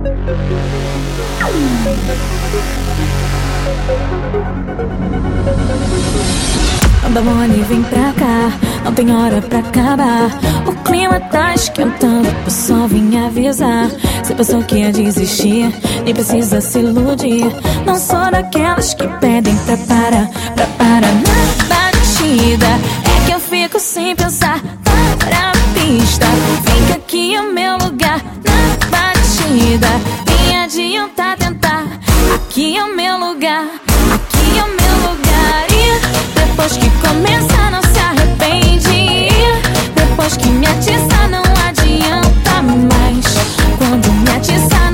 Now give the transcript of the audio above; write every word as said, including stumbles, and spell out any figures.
Anda, Mone, vem pra cá, não tem hora pra acabar. O clima tá esquentando, eu só vim avisar. Você pensou que ia desistir, nem precisa se iludir. Não sou daquelas que pedem pra parar, pra parar na batida. É que eu fico sem pensar, para a pista. Vem que aqui é o meu lugar, na batida. Nem adianta tentar, aqui é o meu lugar, aqui é o meu lugar. E depois que começa não se arrepende. Depois que me atiça não adianta mais. Quando me atiça